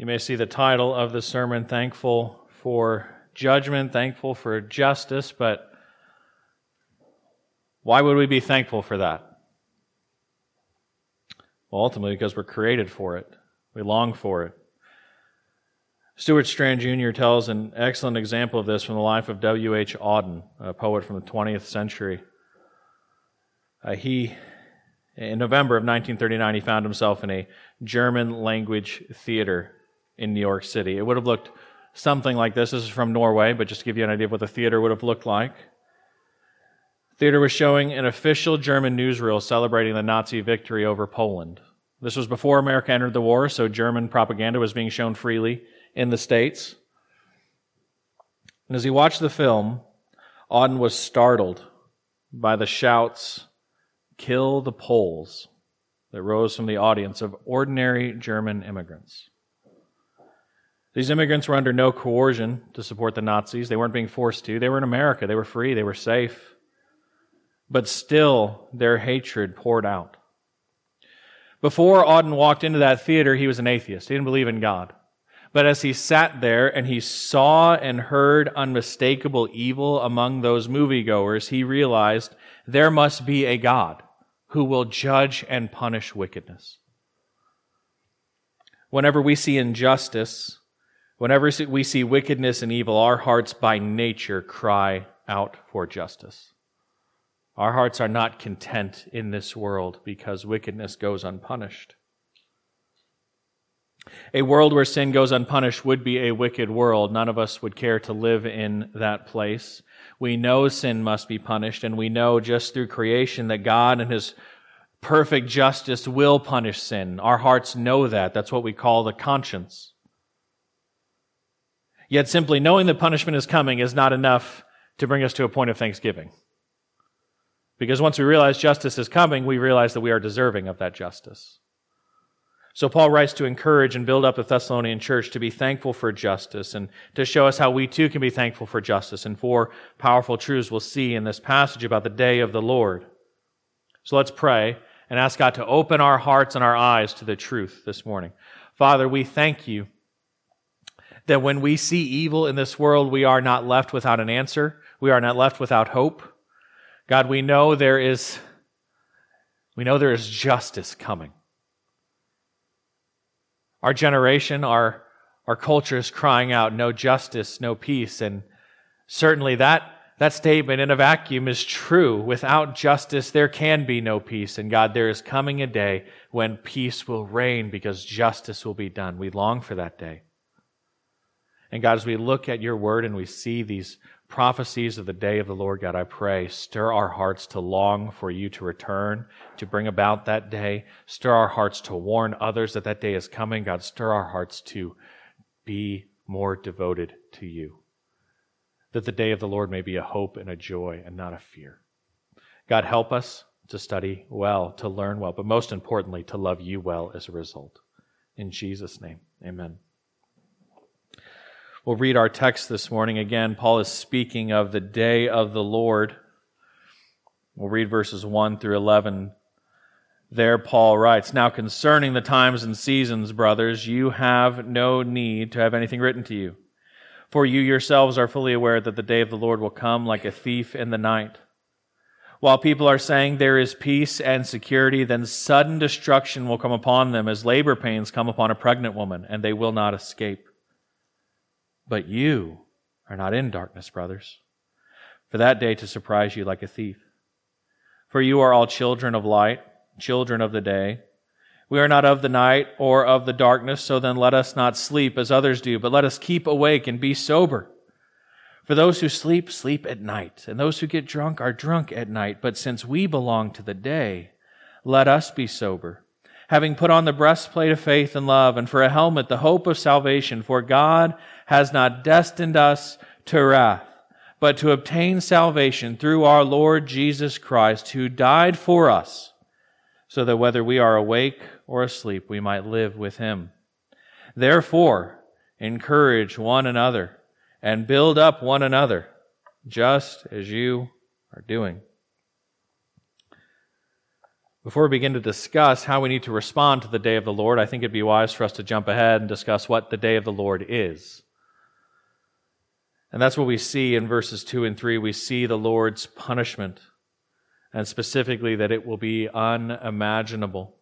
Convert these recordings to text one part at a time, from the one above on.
You may see the title of the sermon, Thankful for Judgment, Thankful for Justice, but why would we be thankful for that? Well, ultimately because we're created for it. We long for it. Stuart Strand Jr. tells an excellent example of this from the life of W.H. Auden, a poet from the 20th century. In November of 1939, he found himself in a German-language theater in New York City. It would have looked something like this. This is from Norway, but just to give you an idea of what the theater would have looked like. The theater was showing an official German newsreel celebrating the Nazi victory over Poland. This was before America entered the war, so German propaganda was being shown freely in the States. And as he watched the film, Auden was startled by the shouts, "Kill the Poles," that rose from the audience of ordinary German immigrants. These immigrants were under no coercion to support the Nazis. They weren't being forced to. They were in America. They were free. They were safe. But still, their hatred poured out. Before Auden walked into that theater, he was an atheist. He didn't believe in God. But as he sat there and he saw and heard unmistakable evil among those moviegoers, he realized there must be a God who will judge and punish wickedness. Whenever we see injustice, whenever we see wickedness and evil, our hearts by nature cry out for justice. Our hearts are not content in this world because wickedness goes unpunished. A world where sin goes unpunished would be a wicked world. None of us would care to live in that place. We know sin must be punished, and we know just through creation that God and His perfect justice will punish sin. Our hearts know that. That's what we call the conscience. Yet simply knowing that punishment is coming is not enough to bring us to a point of thanksgiving. Because once we realize justice is coming, we realize that we are deserving of that justice. So Paul writes to encourage and build up the Thessalonian church to be thankful for justice and to show us how we too can be thankful for justice. And four powerful truths we'll see in this passage about the day of the Lord. So let's pray and ask God to open our hearts and our eyes to the truth this morning. Father, we thank you that when we see evil in this world, we are not left without an answer. We are not left without hope. God, we know there is justice coming. Our generation, our culture is crying out, no justice, no peace. And certainly that statement in a vacuum is true. Without justice, there can be no peace. And God, there is coming a day when peace will reign because justice will be done. We long for that day. And God, as we look at your word and we see these prophecies of the day of the Lord, God, I pray, stir our hearts to long for you to return, to bring about that day. Stir our hearts to warn others that that day is coming. God, stir our hearts to be more devoted to you, that the day of the Lord may be a hope and a joy and not a fear. God, help us to study well, to learn well, but most importantly, to love you well as a result. In Jesus' name, amen. We'll read our text this morning. Again, Paul is speaking of the day of the Lord. We'll read verses 1 through 11. There Paul writes, "Now concerning the times and seasons, brothers, you have no need to have anything written to you. For you yourselves are fully aware that the day of the Lord will come like a thief in the night. While people are saying there is peace and security, then sudden destruction will come upon them as labor pains come upon a pregnant woman, and they will not escape. But you are not in darkness, brothers, for that day to surprise you like a thief. For you are all children of light, children of the day. We are not of the night or of the darkness, so then let us not sleep as others do, but let us keep awake and be sober. For those who sleep, sleep at night, and those who get drunk are drunk at night. But since we belong to the day, let us be sober, having put on the breastplate of faith and love, and for a helmet the hope of salvation. For God has not destined us to wrath, but to obtain salvation through our Lord Jesus Christ, who died for us, so that whether we are awake or asleep, we might live with Him. Therefore, encourage one another and build up one another, just as you are doing." Before we begin to discuss how we need to respond to the day of the Lord, I think it'd be wise for us to jump ahead and discuss what the day of the Lord is. And that's what we see in verses 2 and 3. We see the Lord's punishment, and specifically that it will be unimaginable.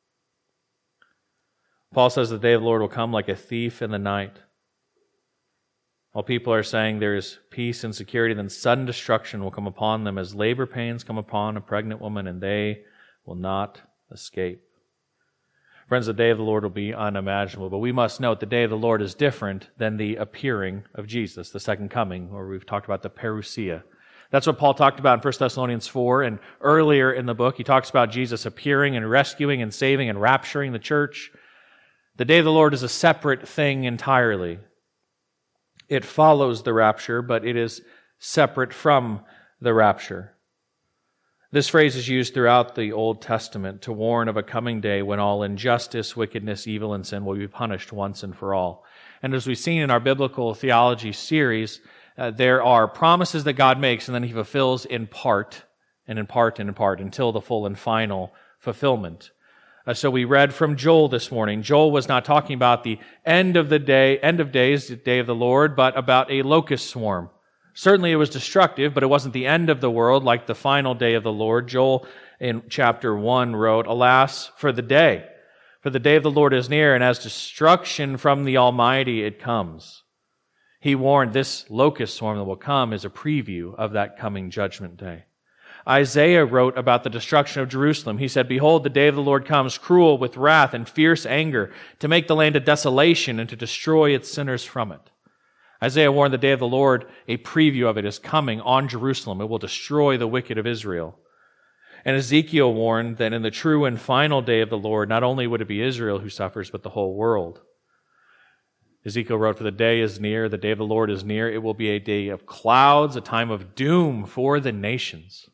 Paul says the day of the Lord will come like a thief in the night. While people are saying there is peace and security, then sudden destruction will come upon them as labor pains come upon a pregnant woman, and they will not escape. Friends, the day of the Lord will be unimaginable, but we must note the day of the Lord is different than the appearing of Jesus, the second coming, or we've talked about the parousia. That's what Paul talked about in 1 Thessalonians 4, and earlier in the book he talks about Jesus appearing and rescuing and saving and rapturing the church. The day of the Lord is a separate thing entirely. It follows the rapture, but it is separate from the rapture. This phrase is used throughout the Old Testament to warn of a coming day when all injustice, wickedness, evil, and sin will be punished once and for all. And as we've seen in our biblical theology series, there are promises that God makes, and then He fulfills in part, and in part, and in part, until the full and final fulfillment. So we read from Joel this morning. Joel was not talking about the end of days, the day of the Lord, but about a locust swarm. Certainly it was destructive, but it wasn't the end of the world like the final day of the Lord. Joel in chapter 1 wrote, "Alas, for the day of the Lord is near, and as destruction from the Almighty it comes." He warned this locust swarm that will come is a preview of that coming judgment day. Isaiah wrote about the destruction of Jerusalem. He said, "Behold, the day of the Lord comes, cruel with wrath and fierce anger, to make the land a desolation and to destroy its sinners from it." Isaiah warned the day of the Lord, a preview of it is coming on Jerusalem. It will destroy the wicked of Israel. And Ezekiel warned that in the true and final day of the Lord, not only would it be Israel who suffers, but the whole world. Ezekiel wrote, "For the day is near, the day of the Lord is near. It will be a day of clouds, a time of doom for the nations."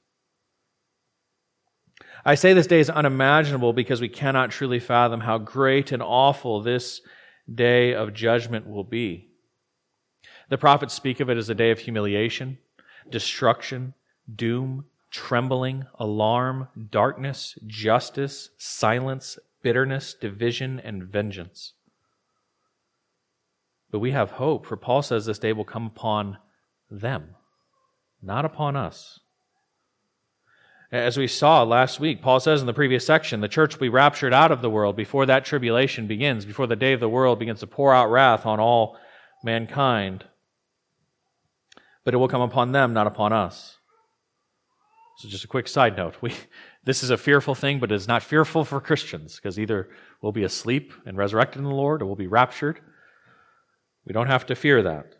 I say this day is unimaginable because we cannot truly fathom how great and awful this day of judgment will be. The prophets speak of it as a day of humiliation, destruction, doom, trembling, alarm, darkness, justice, silence, bitterness, division, and vengeance. But we have hope, for Paul says this day will come upon them, not upon us. As we saw last week, Paul says in the previous section, the church will be raptured out of the world before that tribulation begins, before the day of the world begins to pour out wrath on all mankind. But it will come upon them, not upon us. So just a quick side note. This is a fearful thing, but it is not fearful for Christians, because either we'll be asleep and resurrected in the Lord, or we'll be raptured. We don't have to fear that.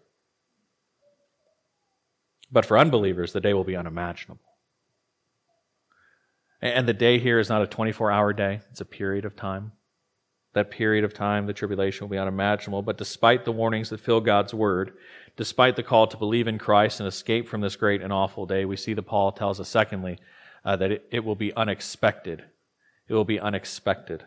But for unbelievers, the day will be unimaginable. And the day here is not a 24-hour day. It's a period of time. That period of time, the tribulation will be unimaginable. But despite the warnings that fill God's Word, despite the call to believe in Christ and escape from this great and awful day, we see that Paul tells us, secondly, that it will be unexpected. It will be unexpected.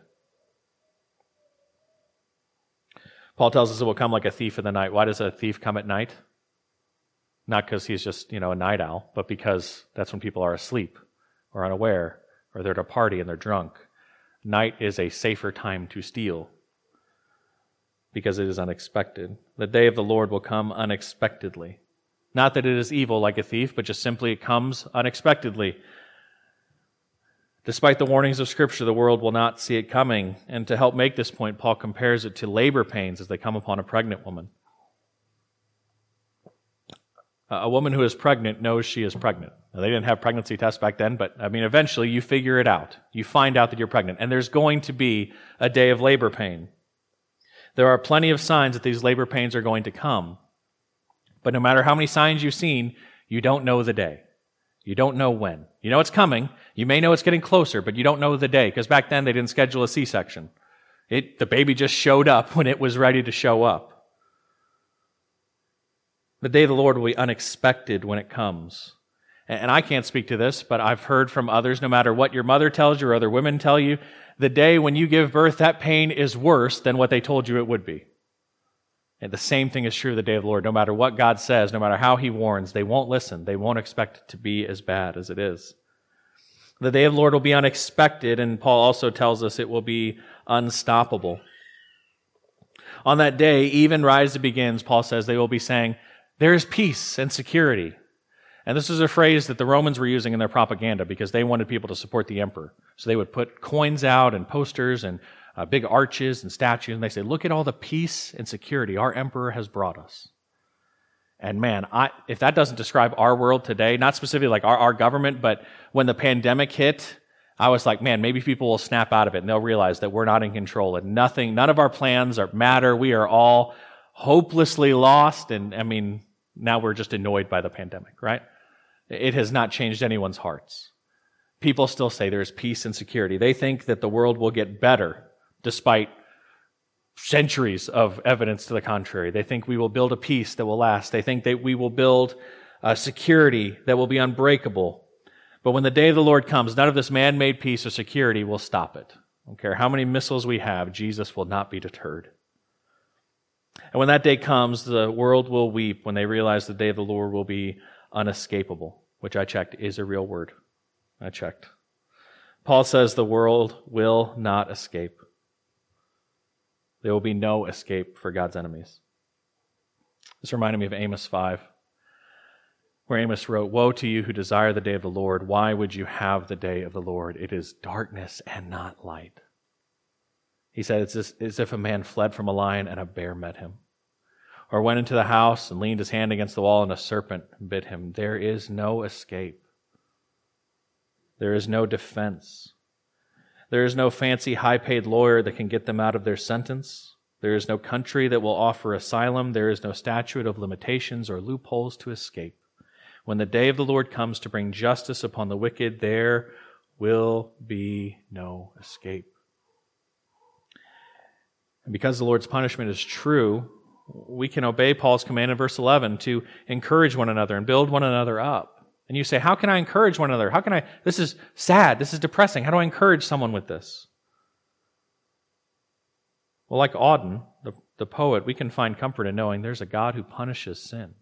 Paul tells us it will come like a thief in the night. Why does a thief come at night? Not because he's just, a night owl, but because that's when people are asleep or unaware, or they're at a party and they're drunk. Night is a safer time to steal because it is unexpected. The day of the Lord will come unexpectedly. Not that it is evil like a thief, but just simply it comes unexpectedly. Despite the warnings of Scripture, the world will not see it coming. And to help make this point, Paul compares it to labor pains as they come upon a pregnant woman. A woman who is pregnant knows she is pregnant. Now, they didn't have pregnancy tests back then, but eventually you figure it out. You find out that you're pregnant, and there's going to be a day of labor pain. There are plenty of signs that these labor pains are going to come. But no matter how many signs you've seen, you don't know the day. You don't know when. You know it's coming. You may know it's getting closer, but you don't know the day, because back then they didn't schedule a C-section. The baby just showed up when it was ready to show up. The day of the Lord will be unexpected when it comes. And I can't speak to this, but I've heard from others, no matter what your mother tells you or other women tell you, the day when you give birth, that pain is worse than what they told you it would be. And the same thing is true of the day of the Lord. No matter what God says, no matter how He warns, they won't listen. They won't expect it to be as bad as it is. The day of the Lord will be unexpected, and Paul also tells us it will be unstoppable. On that day, even right as it begins, Paul says they will be saying, there is peace and security. And this is a phrase that the Romans were using in their propaganda because they wanted people to support the emperor. So they would put coins out and posters and big arches and statues, and they say, look at all the peace and security our emperor has brought us. And man, if that doesn't describe our world today, not specifically like our government, but when the pandemic hit, I was like, man, maybe people will snap out of it and they'll realize that we're not in control and none of our plans matter. We are all hopelessly lost. And I mean, now we're just annoyed by the pandemic, right? It has not changed anyone's hearts. People still say there's peace and security. They think that the world will get better despite centuries of evidence to the contrary. They think we will build a peace that will last. They think that we will build a security that will be unbreakable. But when the day of the Lord comes, none of this man-made peace or security will stop it. I don't care how many missiles we have, Jesus will not be deterred. And when that day comes, the world will weep when they realize the day of the Lord will be unescapable, which I checked is a real word. I checked. Paul says the world will not escape. There will be no escape for God's enemies. This reminded me of Amos 5, where Amos wrote, "Woe to you who desire the day of the Lord. Why would you have the day of the Lord? It is darkness and not light." He said it's as if a man fled from a lion and a bear met him, or went into the house and leaned his hand against the wall and a serpent bit him. There is no escape. There is no defense. There is no fancy, high-paid lawyer that can get them out of their sentence. There is no country that will offer asylum. There is no statute of limitations or loopholes to escape. When the day of the Lord comes to bring justice upon the wicked, there will be no escape. And because the Lord's punishment is true, we can obey Paul's command in verse 11 to encourage one another and build one another up. And you say, how can I encourage one another? This is sad, this is depressing. How do I encourage someone with this? Well, like Auden, the poet, we can find comfort in knowing there's a God who punishes sin.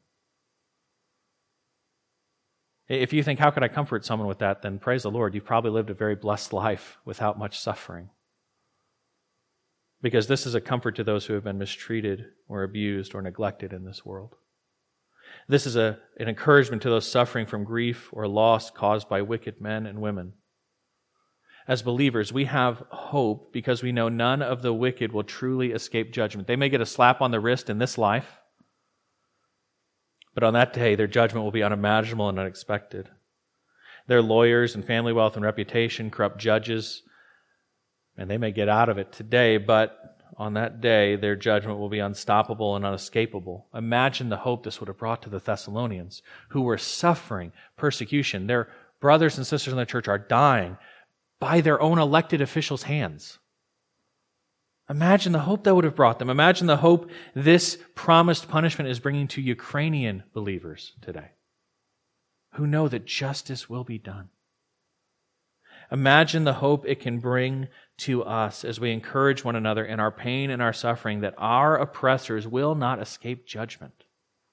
If you think, how could I comfort someone with that, then praise the Lord, you've probably lived a very blessed life without much suffering. Because this is a comfort to those who have been mistreated or abused or neglected in this world. This is an encouragement to those suffering from grief or loss caused by wicked men and women. As believers, we have hope because we know none of the wicked will truly escape judgment. They may get a slap on the wrist in this life, but on that day, their judgment will be unimaginable and unexpected. Their lawyers and family wealth and reputation, corrupt judges, and they may get out of it today, but on that day, their judgment will be unstoppable and unescapable. Imagine the hope this would have brought to the Thessalonians, who were suffering persecution. Their brothers and sisters in the church are dying by their own elected officials' hands. Imagine the hope that would have brought them. Imagine the hope this promised punishment is bringing to Ukrainian believers today, who know that justice will be done. Imagine the hope it can bring to us as we encourage one another in our pain and our suffering that our oppressors will not escape judgment.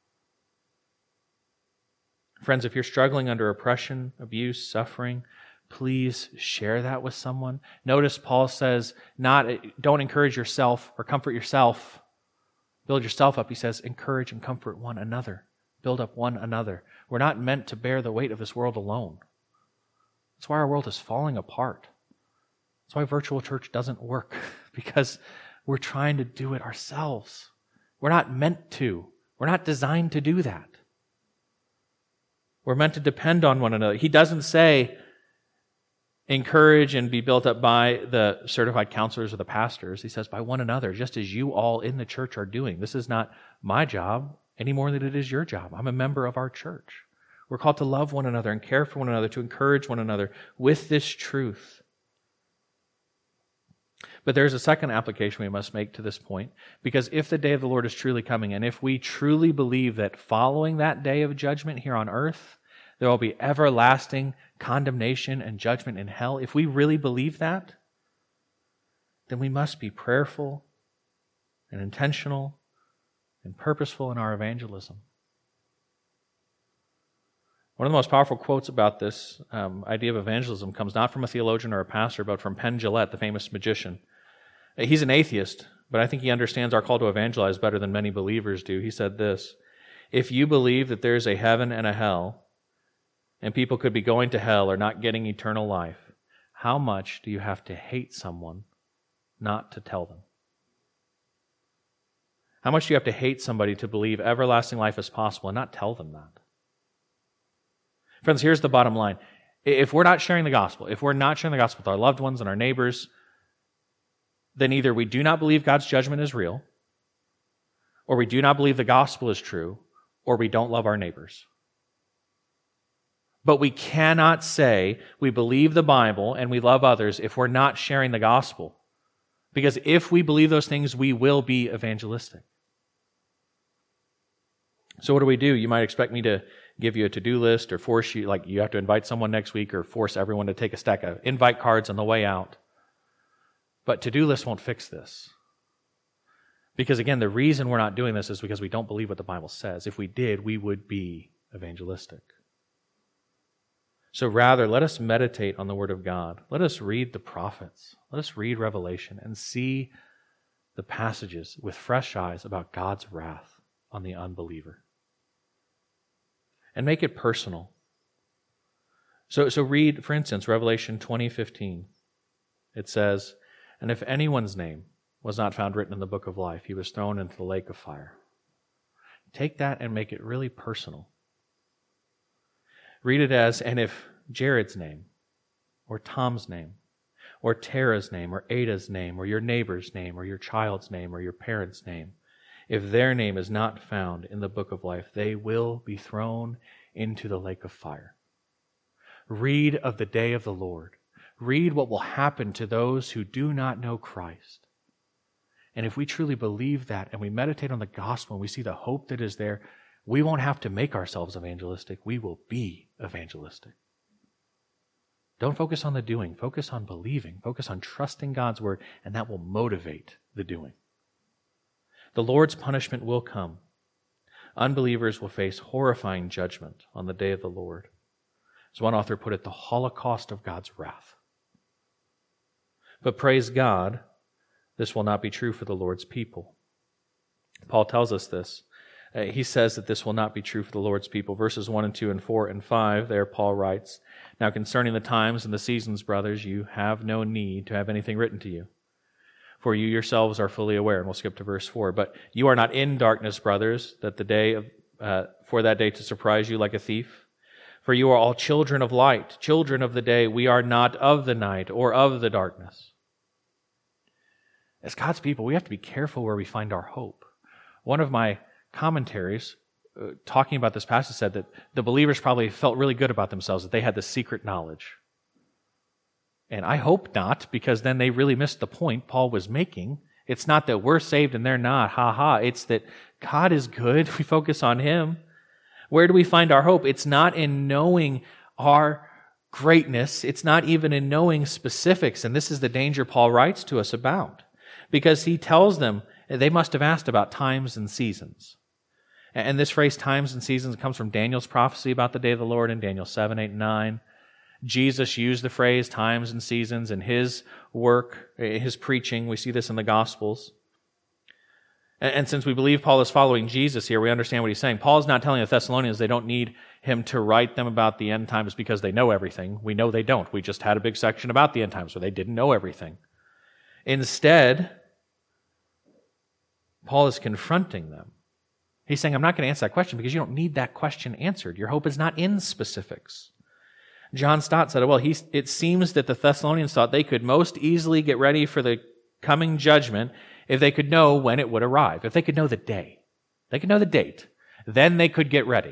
Friends, if you're struggling under oppression, abuse, suffering, please share that with someone. Notice Paul says, don't encourage yourself or comfort yourself. Build yourself up. He says, encourage and comfort one another. Build up one another. We're not meant to bear the weight of this world alone. That's why our world is falling apart. That's why virtual church doesn't work, because we're trying to do it ourselves. We're not meant to. We're not designed to do that. We're meant to depend on one another. He doesn't say encourage and be built up by the certified counselors or the pastors. He says by one another, just as you all in the church are doing. This is not my job any more than it is your job. I'm a member of our church. We're called to love one another and care for one another, to encourage one another with this truth. But there's a second application we must make to this point, because if the day of the Lord is truly coming, and if we truly believe that following that day of judgment here on earth, there will be everlasting condemnation and judgment in hell, if we really believe that, then we must be prayerful and intentional and purposeful in our evangelism. One of the most powerful quotes about this idea of evangelism comes not from a theologian or a pastor, but from Penn Jillette, the famous magician. He's an atheist, but I think he understands our call to evangelize better than many believers do. He said this: if you believe that there's a heaven and a hell, and people could be going to hell or not getting eternal life, how much do you have to hate someone not to tell them? How much do you have to hate somebody to believe everlasting life is possible and not tell them that? Friends, here's the bottom line. If we're not sharing the gospel, if we're not sharing the gospel with our loved ones and our neighbors, then either we do not believe God's judgment is real, or we do not believe the gospel is true, or we don't love our neighbors. But we cannot say we believe the Bible and we love others if we're not sharing the gospel. Because if we believe those things, we will be evangelistic. So what do? You might expect me to give you a to-do list or force you, like you have to invite someone next week or force everyone to take a stack of invite cards on the way out. But to-do lists won't fix this. Because again, the reason we're not doing this is because we don't believe what the Bible says. If we did, we would be evangelistic. So rather, let us meditate on the Word of God. Let us read the prophets. Let us read Revelation and see the passages with fresh eyes about God's wrath on the unbeliever. And make it personal. So read, for instance, Revelation 20:15. It says, "And if anyone's name was not found written in the book of life, he was thrown into the lake of fire." Take that and make it really personal. Read it as, "And if Jared's name, or Tom's name, or Tara's name, or Ada's name, or your neighbor's name, or your child's name, or your parent's name, if their name is not found in the book of life, they will be thrown into the lake of fire." Read of the day of the Lord. Read what will happen to those who do not know Christ. And if we truly believe that and we meditate on the gospel and we see the hope that is there, we won't have to make ourselves evangelistic. We will be evangelistic. Don't focus on the doing. Focus on believing. Focus on trusting God's word, and that will motivate the doing. The Lord's punishment will come. Unbelievers will face horrifying judgment on the day of the Lord. As one author put it, the Holocaust of God's wrath. But praise God, this will not be true for the Lord's people. Paul tells us this. He says that this will not be true for the Lord's people. Verses 1 and 2 and 4 and 5, there Paul writes, "Now concerning the times and the seasons, brothers, you have no need to have anything written to you. For you yourselves are fully aware," and we'll skip to verse 4, "but you are not in darkness, brothers, that the day of, for that day to surprise you like a thief. For you are all children of light, children of the day. We are not of the night or of the darkness." As God's people, we have to be careful where we find our hope. One of my commentaries talking about this passage said that the believers probably felt really good about themselves, that they had the secret knowledge. And I hope not, because then they really missed the point Paul was making. It's not that we're saved and they're not, It's that God is good. We focus on Him. Where do we find our hope? It's not in knowing our greatness. It's not even in knowing specifics. And this is the danger Paul writes to us about. Because he tells them they must have asked about times and seasons. And this phrase, times and seasons, comes from Daniel's prophecy about the day of the Lord in Daniel 7, 8, and 9. Jesus used the phrase times and seasons in His work, His preaching. We see this in the Gospels. And since we believe Paul is following Jesus here, we understand what he's saying. Paul is not telling the Thessalonians they don't need him to write them about the end times because they know everything. We know they don't. We just had a big section about the end times where they didn't know everything. Instead, Paul is confronting them. He's saying, I'm not going to answer that question because you don't need that question answered. Your hope is not in specifics. John Stott said, well, it seems that the Thessalonians thought they could most easily get ready for the coming judgment if they could know when it would arrive, if they could know the day. They could know the date. Then they could get ready.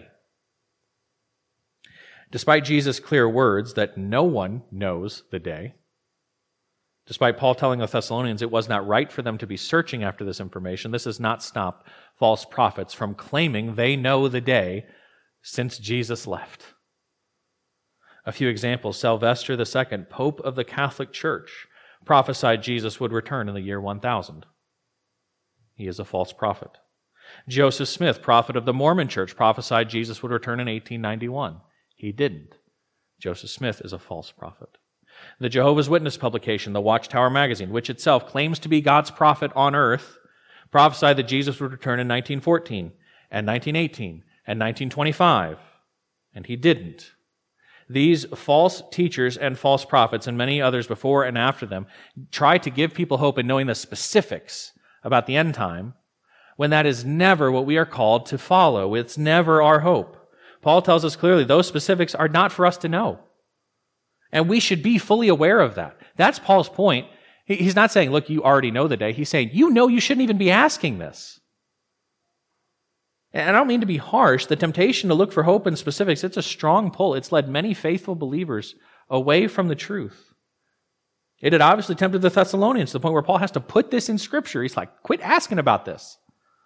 Despite Jesus' clear words that no one knows the day, despite Paul telling the Thessalonians it was not right for them to be searching after this information, this has not stopped false prophets from claiming they know the day since Jesus left. A few examples. Sylvester II, Pope of the Catholic Church, prophesied Jesus would return in the year 1000. He is a false prophet. Joseph Smith, prophet of the Mormon Church, prophesied Jesus would return in 1891. He didn't. Joseph Smith is a false prophet. The Jehovah's Witness publication, the Watchtower magazine, which itself claims to be God's prophet on earth, prophesied that Jesus would return in 1914 and 1918 and 1925, and he didn't. These false teachers and false prophets and many others before and after them try to give people hope in knowing the specifics about the end time, when that is never what we are called to follow. It's never our hope. Paul tells us clearly those specifics are not for us to know. And we should be fully aware of that. That's Paul's point. He's not saying, look, you already know the day. He's saying, you know you shouldn't even be asking this. And I don't mean to be harsh. The temptation to look for hope in specifics, it's a strong pull. It's led many faithful believers away from the truth. It had obviously tempted the Thessalonians to the point where Paul has to put this in Scripture. He's like, quit asking about this.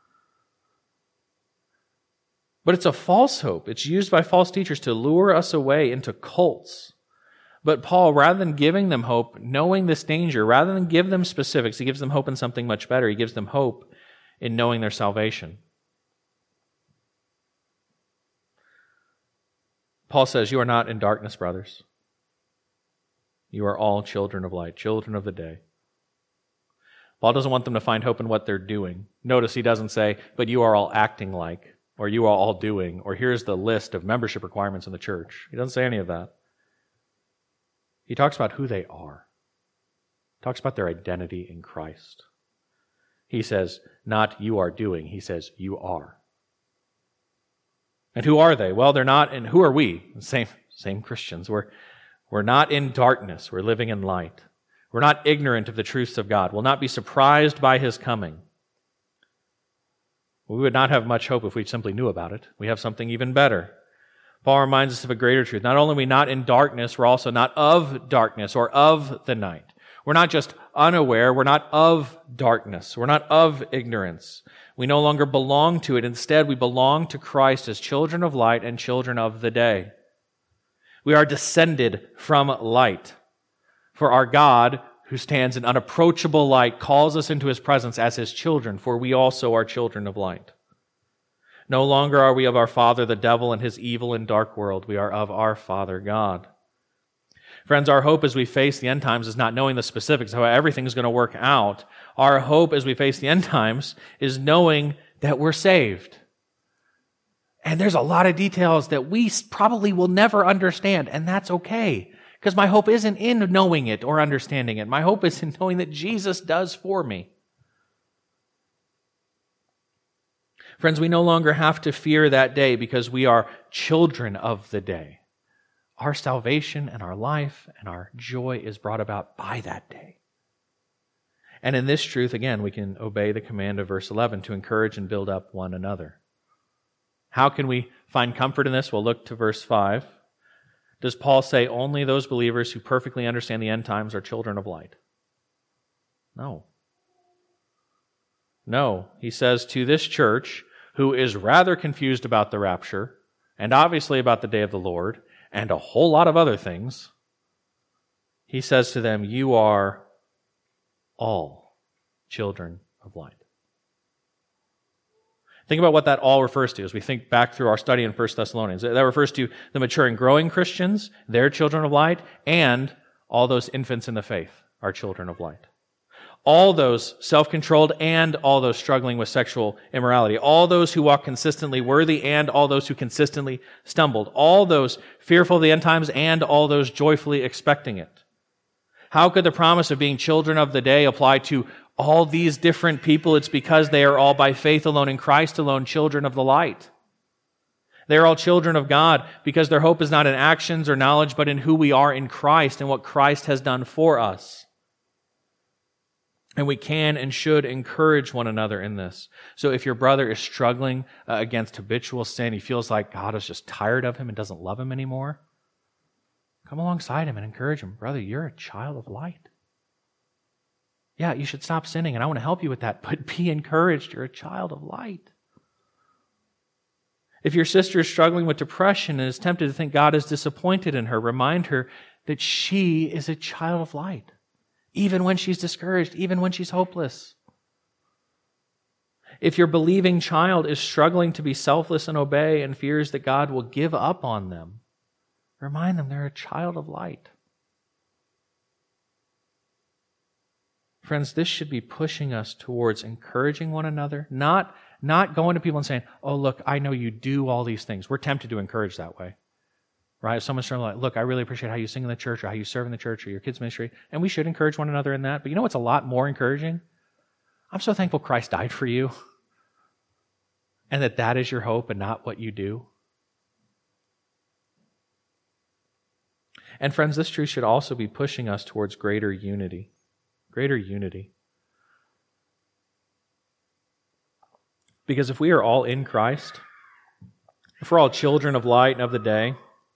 But it's a false hope. It's used by false teachers to lure us away into cults. But Paul, rather than giving them hope, knowing this danger, rather than give them specifics, he gives them hope in something much better. He gives them hope in knowing their salvation. Paul says, you are not in darkness, brothers. You are all children of light, children of the day. Paul doesn't want them to find hope in what they're doing. Notice he doesn't say, but you are all acting like, or you are all doing, or here's the list of membership requirements in the church. He doesn't say any of that. He talks about who they are. He talks about their identity in Christ. He says, not you are doing. He says, you are. And who are they? Well, they're not, and who are we? Same Christians. We're not in darkness. We're living in light. We're not ignorant of the truths of God. We'll not be surprised by His coming. We would not have much hope if we simply knew about it. We have something even better. Paul reminds us of a greater truth. Not only are we not in darkness, we're also not of darkness or of the night. We're not just unaware. We're not of darkness. We're not of ignorance. We no longer belong to it. Instead, we belong to Christ as children of light and children of the day. We are descended from light. For our God, who stands in unapproachable light, calls us into His presence as His children, for we also are children of light. No longer are we of our father, the devil, and his evil and dark world. We are of our Father, God. Friends, our hope as we face the end times is not knowing the specifics of how everything's going to work out. Our hope as we face the end times is knowing that we're saved. And there's a lot of details that we probably will never understand, and that's okay. Because my hope isn't in knowing it or understanding it. My hope is in knowing that Jesus does for me. Friends, we no longer have to fear that day because we are children of the day. Our salvation and our life and our joy is brought about by that day. And in this truth, again, we can obey the command of verse 11 to encourage and build up one another. How can we find comfort in this? Well, look to verse 5. Does Paul say only those believers who perfectly understand the end times are children of light? No. No. He says to this church, who is rather confused about the rapture, and obviously about the day of the Lord, and a whole lot of other things, he says to them, you are all children of light. Think about what that all refers to as we think back through our study in 1 Thessalonians. That refers to the mature and growing Christians, they're children of light, and all those infants in the faith are children of light. All those self-controlled and all those struggling with sexual immorality. All those who walk consistently worthy and all those who consistently stumbled. All those fearful of the end times and all those joyfully expecting it. How could the promise of being children of the day apply to all these different people? It's because they are all by faith alone in Christ alone children of the light. They are all children of God because their hope is not in actions or knowledge but in who we are in Christ and what Christ has done for us. And we can and should encourage one another in this. So if your brother is struggling against habitual sin, he feels like God is just tired of him and doesn't love him anymore, come alongside him and encourage him. Brother, you're a child of light. Yeah, you should stop sinning, and I want to help you with that, but be encouraged. You're a child of light. If your sister is struggling with depression and is tempted to think God is disappointed in her, remind her that she is a child of light. Even when she's discouraged, even when she's hopeless. If your believing child is struggling to be selfless and obey and fears that God will give up on them, Remind them they're a child of light. Friends, this should be pushing us towards encouraging one another, not going to people and saying, oh, look, I know you do all these things. We're tempted to encourage that way. Right? If someone's like, look, I really appreciate how you sing in the church or how you serve in the church or your kids' ministry. And we should encourage one another in that. But you know what's a lot more encouraging? I'm so thankful Christ died for you. And that is your hope and not what you do. And friends, this truth should also be pushing us towards greater unity. Greater unity. Because if we are all in Christ, if we're all children of light and of the day,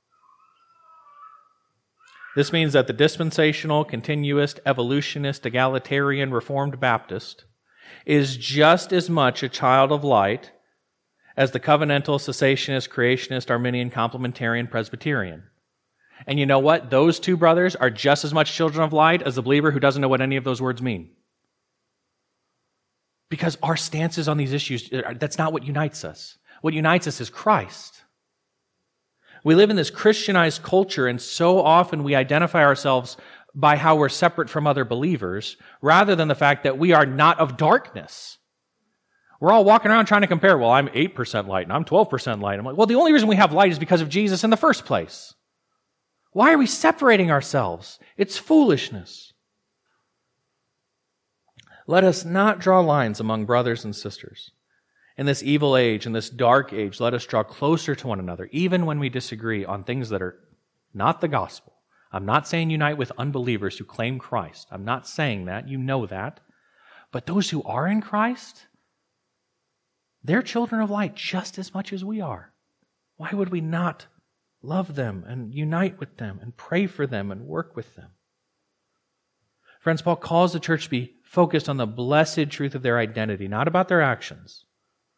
this means that the dispensational, continuist, evolutionist, egalitarian, Reformed Baptist is just as much a child of light as the covenantal, cessationist, creationist, Arminian, complementarian, Presbyterian. And you know what? Those two brothers are just as much children of light as the believer who doesn't know what any of those words mean. Because our stances on these issues, that's not what unites us. What unites us is Christ. We live in this Christianized culture, and so often we identify ourselves by how we're separate from other believers, rather than the fact that we are not of darkness. We're all walking around trying to compare, well, I'm 8% light, and I'm 12% light. I'm like, well, the only reason we have light is because of Jesus in the first place. Why are we separating ourselves? It's foolishness. Let us not draw lines among brothers and sisters. In this evil age, in this dark age, let us draw closer to one another, even when we disagree on things that are not the gospel. I'm not saying unite with unbelievers who claim Christ. I'm not saying that. You know that. But those who are in Christ, they're children of light just as much as we are. Why would we not love them and unite with them and pray for them and work with them? Friends, Paul calls the church to be focused on the blessed truth of their identity, not about their actions.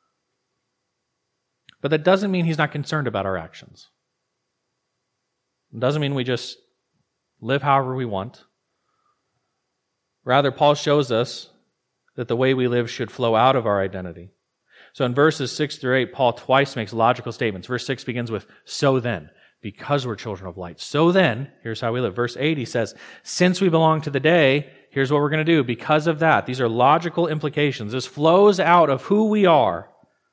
But that doesn't mean he's not concerned about our actions. It doesn't mean we just live however we want. Rather, Paul shows us that the way we live should flow out of our identity. So in verses 6 through 8, Paul twice makes logical statements. Verse 6 begins with, so then, because we're children of light. So then, here's how we live. Verse 8, he says, since we belong to the day, here's what we're going to do. Because of that, these are logical implications. This flows out of who we are.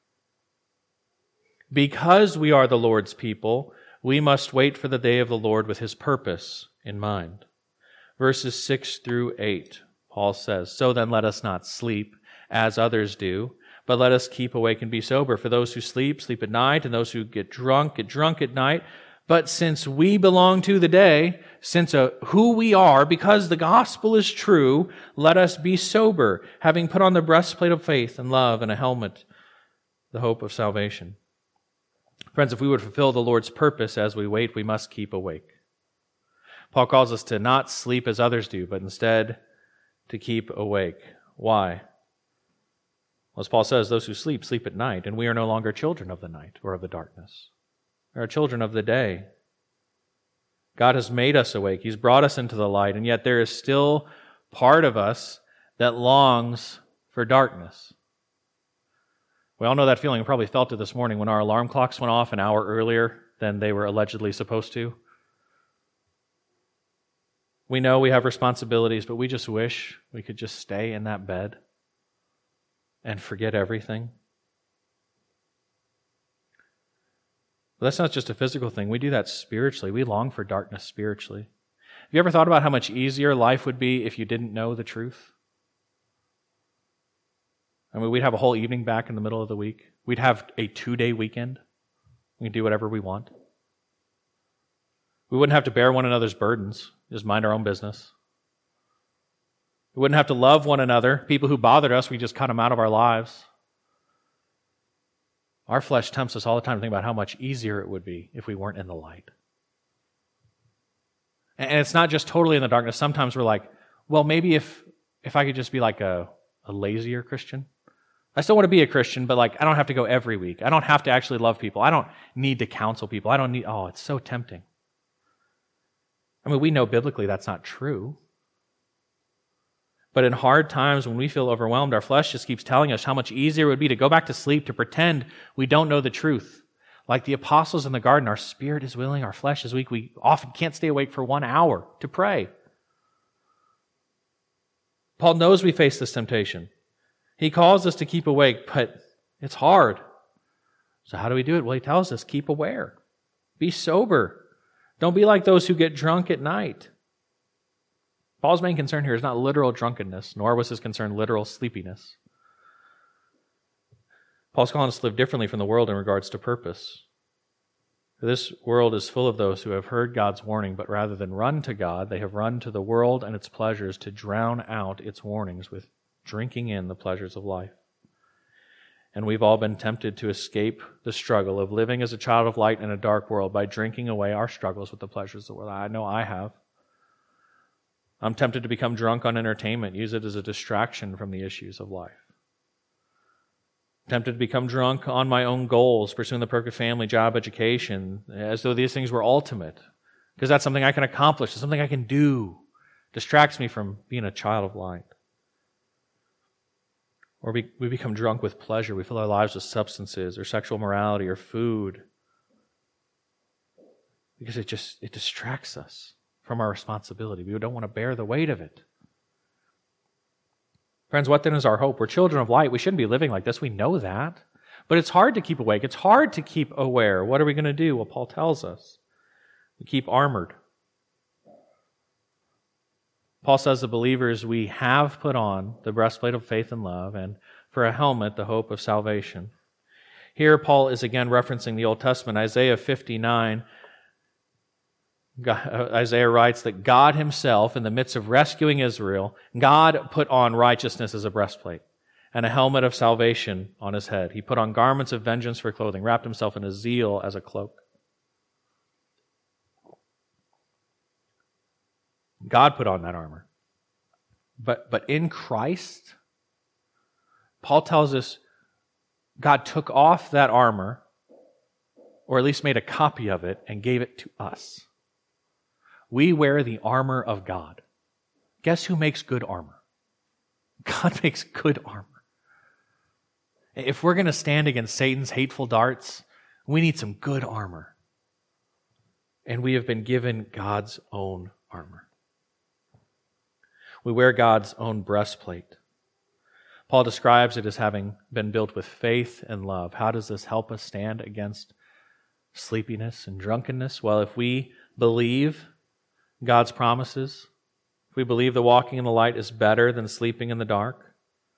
Because we are the Lord's people, we must wait for the day of the Lord with his purpose in mind. Verses 6 through 8, Paul says, so then let us not sleep as others do, but let us keep awake and be sober. For those who sleep, sleep at night, and those who get drunk at night. But since we belong to the day, since who we are, because the gospel is true, let us be sober, having put on the breastplate of faith and love and a helmet, the hope of salvation. Friends, if we would fulfill the Lord's purpose as we wait, we must keep awake. Paul calls us to not sleep as others do, but instead to keep awake. Why? Well, as Paul says, those who sleep, sleep at night, and we are no longer children of the night or of the darkness. We are children of the day. God has made us awake. He's brought us into the light, and yet there is still part of us that longs for darkness. We all know that feeling. We probably felt it this morning when our alarm clocks went off an hour earlier than they were allegedly supposed to. We know we have responsibilities, but we just wish we could just stay in that bed and forget everything. But that's not just a physical thing. We do that spiritually. We long for darkness spiritually. Have you ever thought about how much easier life would be if you didn't know the truth? I mean, we'd have a whole evening back in the middle of the week. We'd have a 2-day weekend. We can do whatever we want. We wouldn't have to bear one another's burdens, just mind our own business. We wouldn't have to love one another. People who bothered us, we just cut them out of our lives. Our flesh tempts us all the time to think about how much easier it would be if we weren't in the light. And it's not just totally in the darkness. Sometimes we're like, well, maybe if I could just be like a lazier Christian. I still want to be a Christian, but I don't have to go every week. I don't have to actually love people. I don't need to counsel people. It's so tempting. I mean, we know biblically that's not true. But in hard times when we feel overwhelmed, our flesh just keeps telling us how much easier it would be to go back to sleep, to pretend we don't know the truth. Like the apostles in the garden, our spirit is willing, our flesh is weak. We often can't stay awake for 1 hour to pray. Paul knows we face this temptation. He calls us to keep awake, but it's hard. So how do we do it? Well, he tells us, keep aware. Be sober. Don't be like those who get drunk at night. Paul's main concern here is not literal drunkenness, nor was his concern literal sleepiness. Paul's calling us to live differently from the world in regards to purpose. For this world is full of those who have heard God's warning, but rather than run to God, they have run to the world and its pleasures to drown out its warnings with drinking in the pleasures of life. And we've all been tempted to escape the struggle of living as a child of light in a dark world by drinking away our struggles with the pleasures of the world. I know I have. I'm tempted to become drunk on entertainment, use it as a distraction from the issues of life. Tempted to become drunk on my own goals, pursuing the perfect family, job, education, as though these things were ultimate. Because that's something I can accomplish, it's something I can do. Distracts me from being a child of light. Or we become drunk with pleasure. We fill our lives with substances or sexual morality or food. Because it distracts us from our responsibility. We don't want to bear the weight of it. Friends, what then is our hope? We're children of light. We shouldn't be living like this. We know that. But it's hard to keep awake. It's hard to keep aware. What are we going to do? Well, Paul tells us. We keep armored. Paul says to believers, we have put on the breastplate of faith and love, and for a helmet, the hope of salvation. Here, Paul is again referencing the Old Testament. Isaiah 59, Isaiah writes that God himself, in the midst of rescuing Israel, God put on righteousness as a breastplate and a helmet of salvation on his head. He put on garments of vengeance for clothing, wrapped himself in a zeal as a cloak. God put on that armor. But in Christ, Paul tells us God took off that armor, or at least made a copy of it, and gave it to us. We wear the armor of God. Guess who makes good armor? God makes good armor. If we're going to stand against Satan's hateful darts, we need some good armor. And we have been given God's own armor. We wear God's own breastplate. Paul describes it as having been built with faith and love. How does this help us stand against sleepiness and drunkenness? Well, if we believe God's promises, if we believe that walking in the light is better than sleeping in the dark,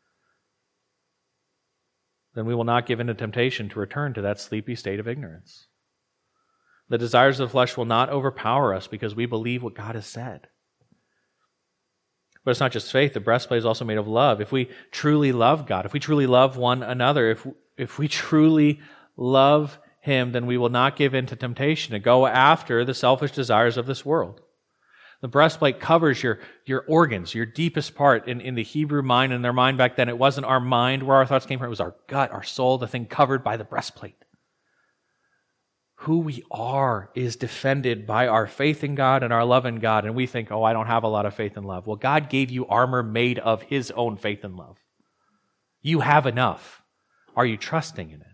then we will not give in to temptation to return to that sleepy state of ignorance. The desires of the flesh will not overpower us because we believe what God has said. But it's not just faith. The breastplate is also made of love. If we truly love God, if we truly love one another, if we truly love Him, then we will not give in to temptation to go after the selfish desires of this world. The breastplate covers your organs, your deepest part. In the Hebrew mind, in their mind back then, it wasn't our mind where our thoughts came from. It was our gut, our soul, the thing covered by the breastplate. Who we are is defended by our faith in God and our love in God. And we think, oh, I don't have a lot of faith and love. Well, God gave you armor made of His own faith and love. You have enough. Are you trusting in it?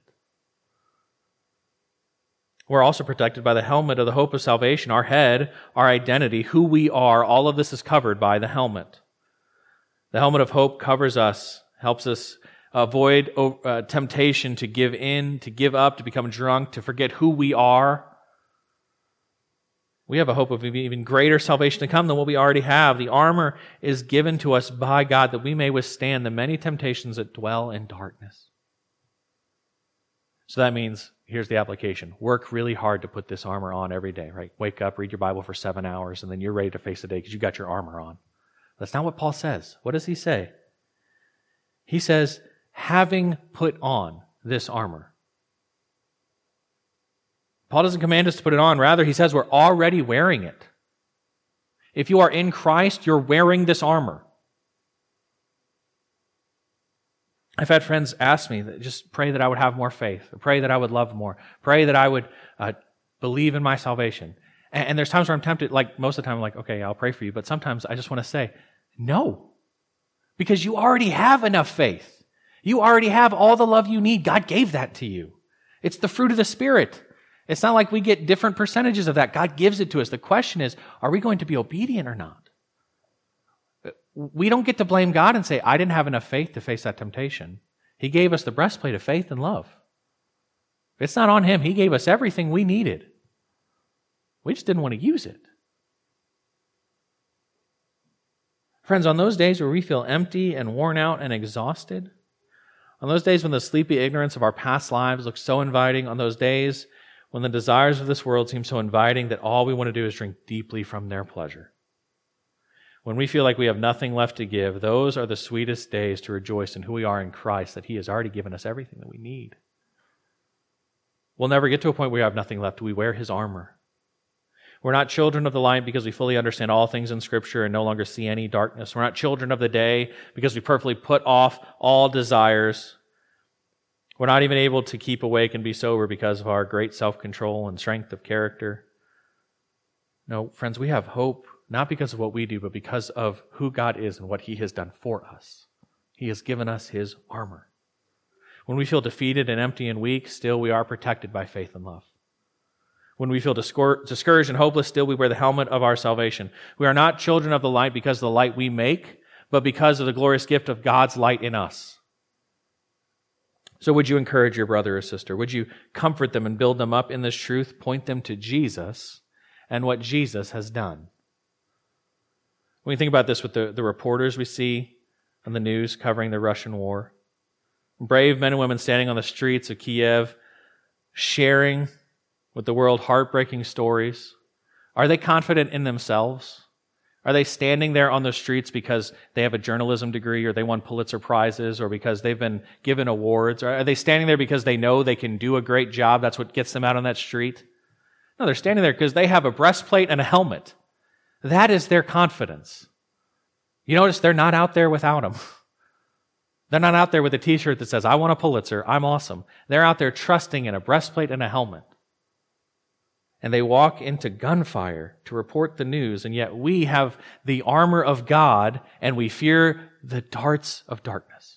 We're also protected by the helmet of the hope of salvation, our head, our identity, who we are. All of this is covered by the helmet. The helmet of hope covers us, helps us avoid temptation to give in, to give up, to become drunk, to forget who we are. We have a hope of even greater salvation to come than what we already have. The armor is given to us by God that we may withstand the many temptations that dwell in darkness. So that means, here's the application. Work really hard to put this armor on every day, right? Wake up, read your Bible for 7 hours, and then you're ready to face the day because you got your armor on. That's not what Paul says. What does he say? He says, having put on this armor. Paul doesn't command us to put it on. Rather, he says we're already wearing it. If you are in Christ, you're wearing this armor. I've had friends ask me, just pray that I would have more faith, or pray that I would love more, pray that I would believe in my salvation. And there's times where I'm tempted, like most of the time I'm like, okay, I'll pray for you. But sometimes I just want to say, no, because you already have enough faith. You already have all the love you need. God gave that to you. It's the fruit of the Spirit. It's not like we get different percentages of that. God gives it to us. The question is, are we going to be obedient or not? We don't get to blame God and say, I didn't have enough faith to face that temptation. He gave us the breastplate of faith and love. It's not on Him. He gave us everything we needed. We just didn't want to use it. Friends, on those days where we feel empty and worn out and exhausted, on those days when the sleepy ignorance of our past lives looks so inviting, on those days when the desires of this world seem so inviting that all we want to do is drink deeply from their pleasure, when we feel like we have nothing left to give, those are the sweetest days to rejoice in who we are in Christ, that He has already given us everything that we need. We'll never get to a point where we have nothing left. We wear His armor. We're not children of the light because we fully understand all things in Scripture and no longer see any darkness. We're not children of the day because we perfectly put off all desires. We're not even able to keep awake and be sober because of our great self-control and strength of character. No, friends, we have hope, not because of what we do, but because of who God is and what He has done for us. He has given us His armor. When we feel defeated and empty and weak, still we are protected by faith and love. When we feel discouraged and hopeless, still we wear the helmet of our salvation. We are not children of the light because of the light we make, but because of the glorious gift of God's light in us. So would you encourage your brother or sister? Would you comfort them and build them up in this truth? Point them to Jesus and what Jesus has done. When you think about this with the reporters we see on the news covering the Russian war, brave men and women standing on the streets of Kiev, sharing with the world heartbreaking stories, are they confident in themselves? Are they standing there on the streets because they have a journalism degree or they won Pulitzer Prizes or because they've been given awards? Or are they standing there because they know they can do a great job? That's what gets them out on that street? No, they're standing there because they have a breastplate and a helmet. That is their confidence. You notice they're not out there without them. They're not out there with a t-shirt that says, I want a Pulitzer, I'm awesome. They're out there trusting in a breastplate and a helmet. And they walk into gunfire to report the news, and yet we have the armor of God, and we fear the darts of darkness.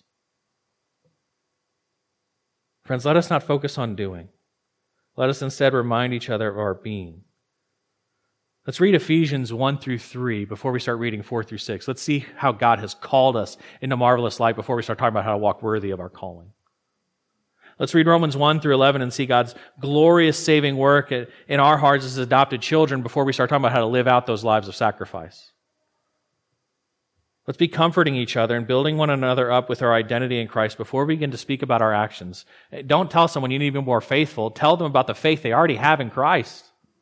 Friends, let us not focus on doing. Let us instead remind each other of our being. Let's read Ephesians 1 through 3 before we start reading 4 through 6. Let's see how God has called us into marvelous light before we start talking about how to walk worthy of our calling. Let's read Romans 1 through 11 and see God's glorious saving work in our hearts as adopted children before we start talking about how to live out those lives of sacrifice. Let's be comforting each other and building one another up with our identity in Christ before we begin to speak about our actions. Don't tell someone you need to be more faithful. Tell them about the faith they already have in Christ.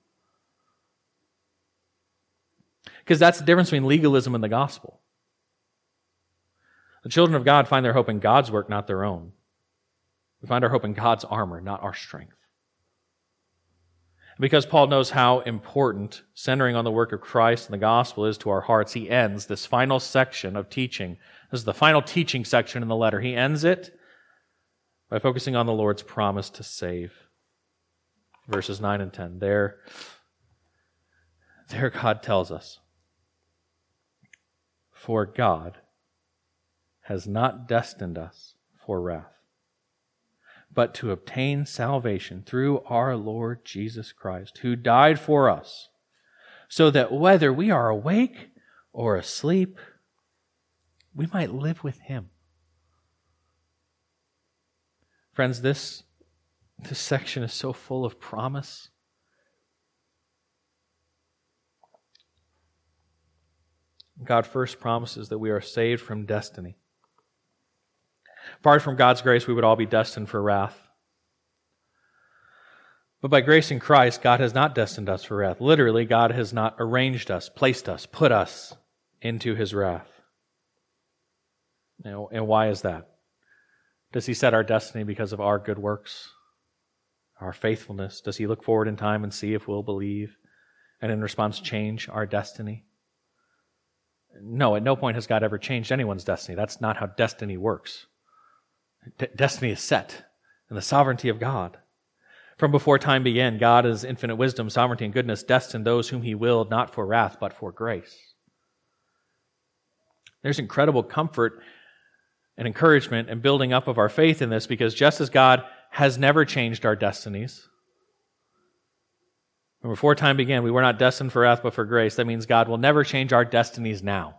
Because that's the difference between legalism and the gospel. The children of God find their hope in God's work, not their own. We find our hope in God's armor, not our strength. And because Paul knows how important centering on the work of Christ and the gospel is to our hearts, he ends this final section of teaching. This is the final teaching section in the letter. He ends it by focusing on the Lord's promise to save. Verses 9 and 10. There God tells us, for God has not destined us for wrath, but to obtain salvation through our Lord Jesus Christ, who died for us, so that whether we are awake or asleep, we might live with Him. Friends, this section is so full of promise. God first promises that we are saved from destiny. Apart from God's grace, we would all be destined for wrath. But by grace in Christ, God has not destined us for wrath. Literally, God has not arranged us, placed us, put us into His wrath. And why is that? Does He set our destiny because of our good works, our faithfulness? Does He look forward in time and see if we'll believe, and in response change our destiny? No, at no point has God ever changed anyone's destiny. That's not how destiny works. Destiny is set in the sovereignty of God. From before time began, God, in His infinite wisdom, sovereignty, and goodness, destined those whom He willed, not for wrath, but for grace. There's incredible comfort and encouragement and building up of our faith in this, because just as God has never changed our destinies. And before time began, we were not destined for wrath, but for grace. That means God will never change our destinies now.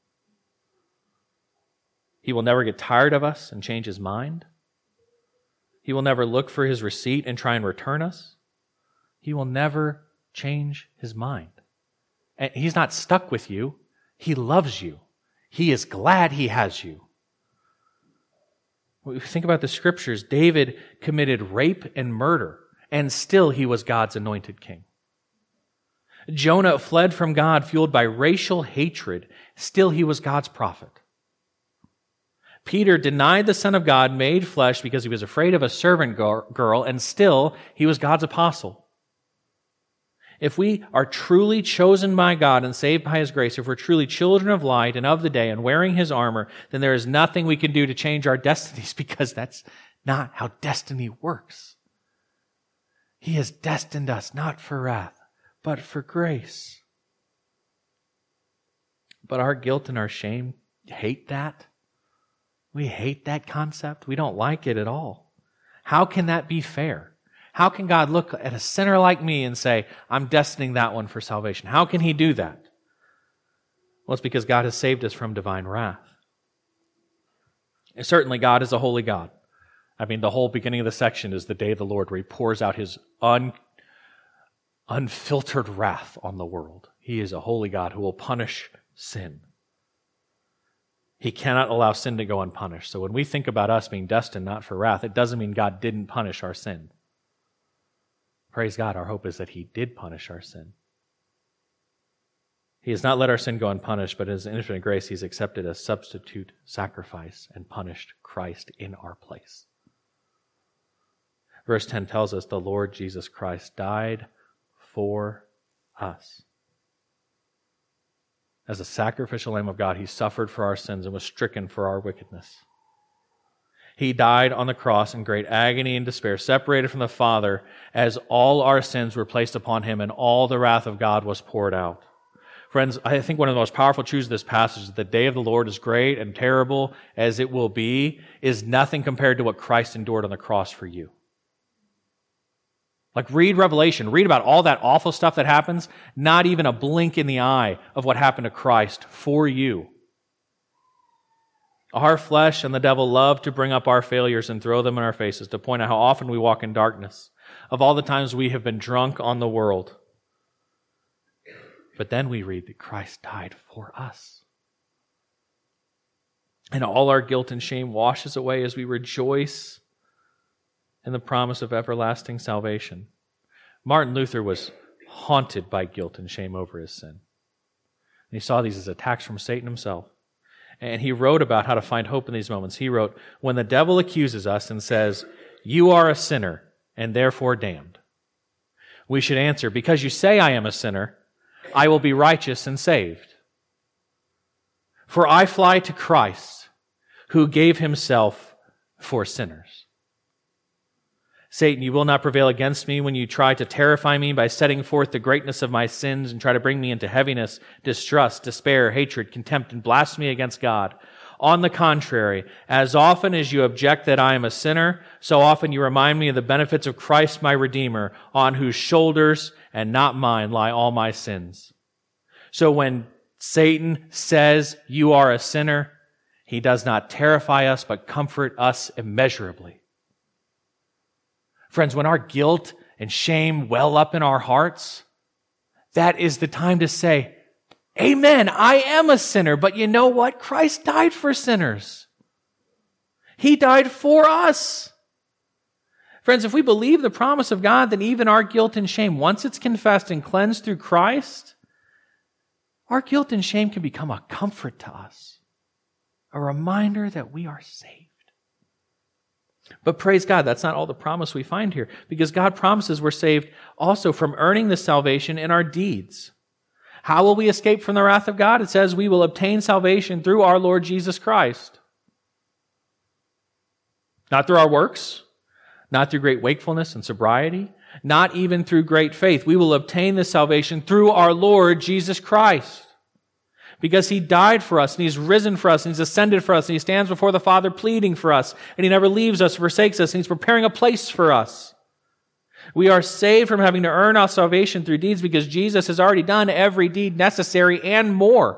He will never get tired of us and change his mind. He will never look for his receipt and try and return us. He will never change his mind. And he's not stuck with you. He loves you. He is glad he has you. When we think about the scriptures, David committed rape and murder, and still he was God's anointed king. Jonah fled from God fueled by racial hatred, still he was God's prophet. Peter denied the Son of God made flesh because he was afraid of a servant girl, and still he was God's apostle. If we are truly chosen by God and saved by his grace, if we're truly children of light and of the day and wearing his armor, then there is nothing we can do to change our destinies, because that's not how destiny works. He has destined us not for wrath, but for grace. But our guilt and our shame hate that. We hate that concept. We don't like it at all. How can that be fair? How can God look at a sinner like me and say, I'm destining that one for salvation? How can he do that? Well, it's because God has saved us from divine wrath. And certainly God is a holy God. I mean, the whole beginning of the section is the day of the Lord, where he pours out his unfiltered wrath on the world. He is a holy God who will punish sin. He cannot allow sin to go unpunished. So when we think about us being destined not for wrath, it doesn't mean God didn't punish our sin. Praise God, our hope is that he did punish our sin. He has not let our sin go unpunished, but in his infinite grace, he's accepted a substitute sacrifice and punished Christ in our place. Verse 10 tells us the Lord Jesus Christ died for us. As a sacrificial Lamb of God, he suffered for our sins and was stricken for our wickedness. He died on the cross in great agony and despair, separated from the Father, as all our sins were placed upon him and all the wrath of God was poured out. Friends, I think one of the most powerful truths of this passage is the day of the Lord, as great and terrible as it will be, is nothing compared to what Christ endured on the cross for you. Like, read Revelation, read about all that awful stuff that happens, not even a blink in the eye of what happened to Christ for you. Our flesh and the devil love to bring up our failures and throw them in our faces, to point out how often we walk in darkness, of all the times we have been drunk on the world. But then we read that Christ died for us. And all our guilt and shame washes away as we rejoice in the promise of everlasting salvation. Martin Luther was haunted by guilt and shame over his sin. And he saw these as attacks from Satan himself. And he wrote about how to find hope in these moments. He wrote, when the devil accuses us and says, you are a sinner and therefore damned, we should answer, because you say I am a sinner, I will be righteous and saved. For I fly to Christ, who gave himself for sinners. Satan, you will not prevail against me when you try to terrify me by setting forth the greatness of my sins and try to bring me into heaviness, distrust, despair, hatred, contempt, and blasphemy against God. On the contrary, as often as you object that I am a sinner, so often you remind me of the benefits of Christ my Redeemer, on whose shoulders and not mine lie all my sins. So when Satan says you are a sinner, he does not terrify us, but comfort us immeasurably. Friends, when our guilt and shame well up in our hearts, that is the time to say, amen, I am a sinner, but you know what? Christ died for sinners. He died for us. Friends, if we believe the promise of God, then even our guilt and shame, once it's confessed and cleansed through Christ, our guilt and shame can become a comfort to us, a reminder that we are saved. But praise God, that's not all the promise we find here, because God promises we're saved also from earning this salvation in our deeds. How will we escape from the wrath of God? It says we will obtain salvation through our Lord Jesus Christ. Not through our works, not through great wakefulness and sobriety, not even through great faith. We will obtain this salvation through our Lord Jesus Christ. because He died for us, and He's risen for us, and He's ascended for us, and He stands before the Father pleading for us, and He never leaves us, forsakes us, and He's preparing a place for us. We are saved from having to earn our salvation through deeds because Jesus has already done every deed necessary and more.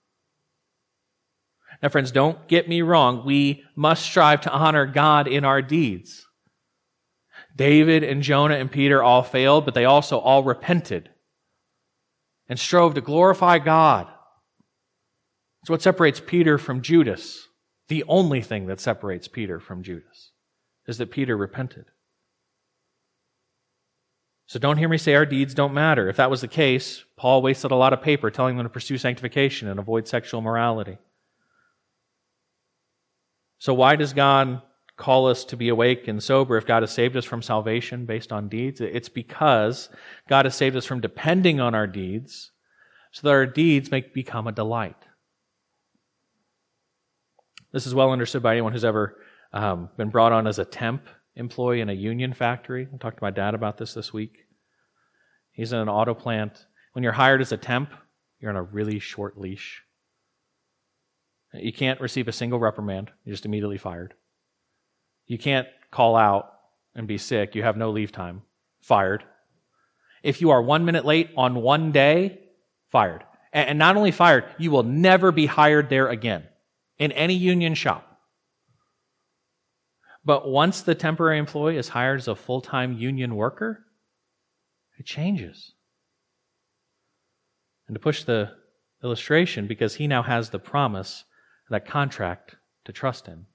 Now, friends, don't get me wrong. We must strive to honor God in our deeds. David and Jonah and Peter all failed, but they also all repented and strove to glorify God. It's what separates Peter from Judas. The only thing that separates Peter from Judas is that Peter repented. So don't hear me say our deeds don't matter. If that was the case, Paul wasted a lot of paper telling them to pursue sanctification and avoid sexual morality. So why does God call us to be awake and sober if God has saved us from salvation based on deeds? It's because God has saved us from depending on our deeds so that our deeds may become a delight. This is well understood by anyone who's ever been brought on as a temp employee in a union factory. I talked to my dad about this week. He's in an auto plant. When you're hired as a temp, you're on a really short leash. You can't receive a single reprimand. You're just immediately fired. You can't call out and be sick. You have no leave time. Fired. If you are 1 minute late on one day, fired. And not only fired, you will never be hired there again in any union shop. But once the temporary employee is hired as a full-time union worker, it changes. And to push the illustration, because he now has the promise of that contract to trust in.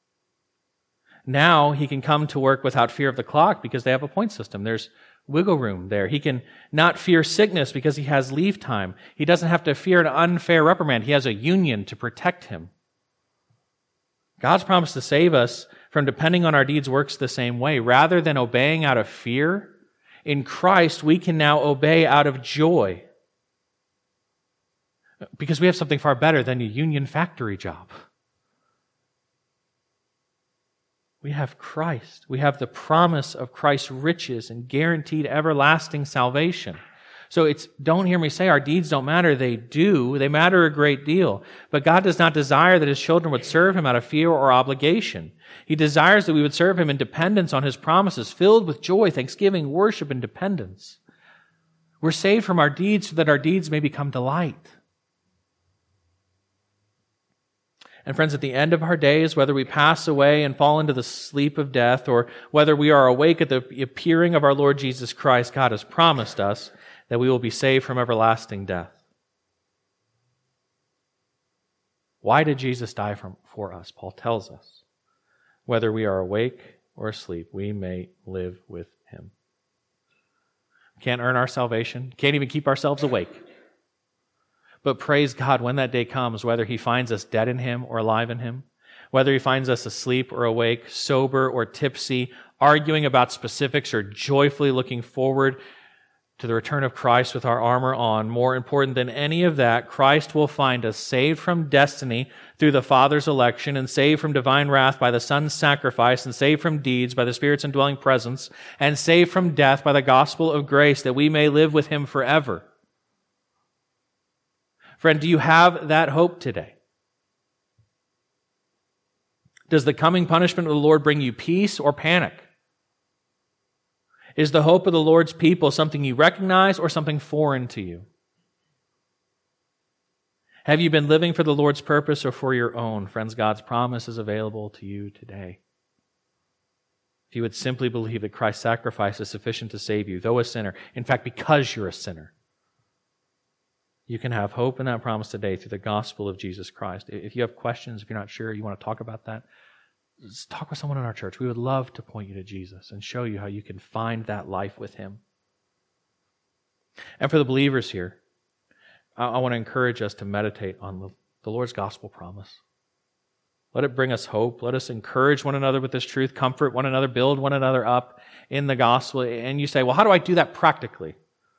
Now he can come to work without fear of the clock because they have a point system. There's wiggle room there. He can not fear sickness because he has leave time. He doesn't have to fear an unfair reprimand. He has a union to protect him. God's promise to save us from depending on our deeds works the same way. Rather than obeying out of fear, in Christ we can now obey out of joy. Because we have something far better than a union factory job. We have Christ. We have the promise of Christ's riches and guaranteed everlasting salvation. So don't hear me say our deeds don't matter. They do. They matter a great deal. But God does not desire that His children would serve Him out of fear or obligation. He desires that we would serve Him in dependence on His promises, filled with joy, thanksgiving, worship, and dependence. We're saved from our deeds so that our deeds may become delight. And friends, at the end of our days, whether we pass away and fall into the sleep of death, or whether we are awake at the appearing of our Lord Jesus Christ, God has promised us that we will be saved from everlasting death. Why did Jesus die for us? Paul tells us. Whether we are awake or asleep, we may live with Him. We can't earn our salvation, can't even keep ourselves awake. But praise God when that day comes, whether He finds us dead in Him or alive in Him, whether He finds us asleep or awake, sober or tipsy, arguing about specifics or joyfully looking forward to the return of Christ with our armor on. More important than any of that, Christ will find us saved from destiny through the Father's election, and saved from divine wrath by the Son's sacrifice, and saved from deeds by the Spirit's indwelling presence, and saved from death by the gospel of grace, that we may live with Him forever. Friend, do you have that hope today? Does the coming punishment of the Lord bring you peace or panic? Is the hope of the Lord's people something you recognize or something foreign to you? Have you been living for the Lord's purpose or for your own? Friends, God's promise is available to you today. If you would simply believe that Christ's sacrifice is sufficient to save you, though a sinner, in fact, because you're a sinner, you can have hope in that promise today through the gospel of Jesus Christ. If you have questions, if you're not sure, you want to talk about that, just talk with someone in our church. We would love to point you to Jesus and show you how you can find that life with Him. And for the believers here, I want to encourage us to meditate on the Lord's gospel promise. Let it bring us hope. Let us encourage one another with this truth, comfort one another, build one another up in the gospel. And you say, well, how do I do that practically?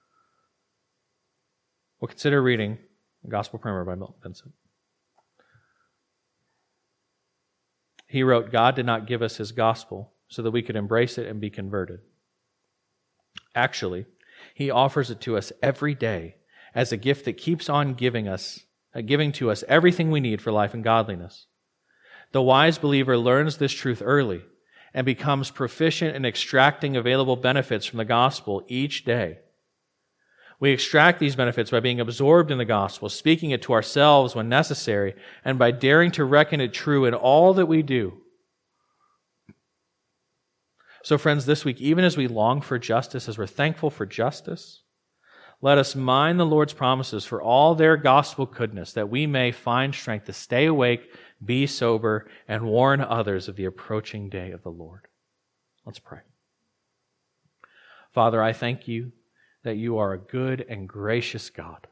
Well, consider reading the Gospel Primer by Milton Vincent. He wrote, God did not give us His gospel so that we could embrace it and be converted. Actually, He offers it to us every day as a gift that keeps on giving us giving to us everything we need for life and godliness. The wise believer learns this truth early and becomes proficient in extracting available benefits from the gospel each day. We extract these benefits by being absorbed in the gospel, speaking it to ourselves when necessary, and by daring to reckon it true in all that we do. So friends, this week, even as we long for justice, as we're thankful for justice, let us mind the Lord's promises for all their gospel goodness, that we may find strength to stay awake, be sober, and warn others of the approaching day of the Lord. Let's pray. Father, I thank you that you are a good and gracious God,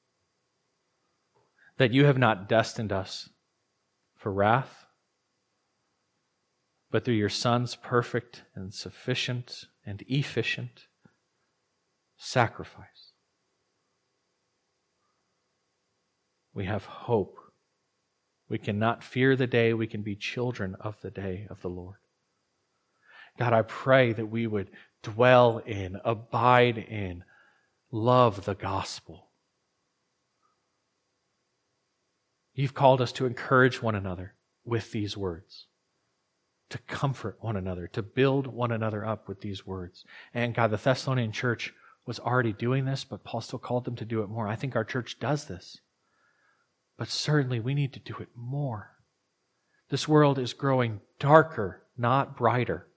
that you have not destined us for wrath, but through your Son's perfect and sufficient and efficient sacrifice, we have hope. We cannot fear the day. We can be children of the day of the Lord. God, I pray that we would dwell in, abide in, love the gospel. You've called us to encourage one another with these words, to comfort one another, to build one another up with these words. And God, the Thessalonian church was already doing this, but Paul still called them to do it more. I think our church does this. But certainly we need to do it more. This world is growing darker, not brighter.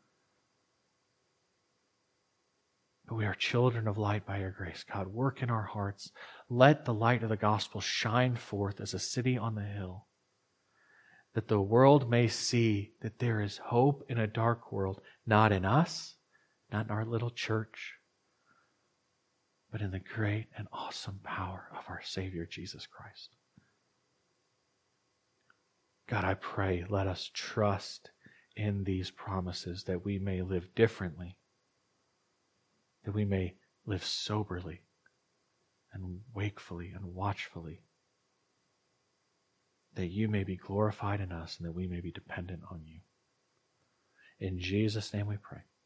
But we are children of light by your grace. God, work in our hearts. Let the light of the gospel shine forth as a city on the hill, that the world may see that there is hope in a dark world, not in us, not in our little church, but in the great and awesome power of our Savior, Jesus Christ. God, I pray, let us trust in these promises that we may live differently, that we may live soberly and wakefully and watchfully, that you may be glorified in us and that we may be dependent on you. In Jesus' name we pray.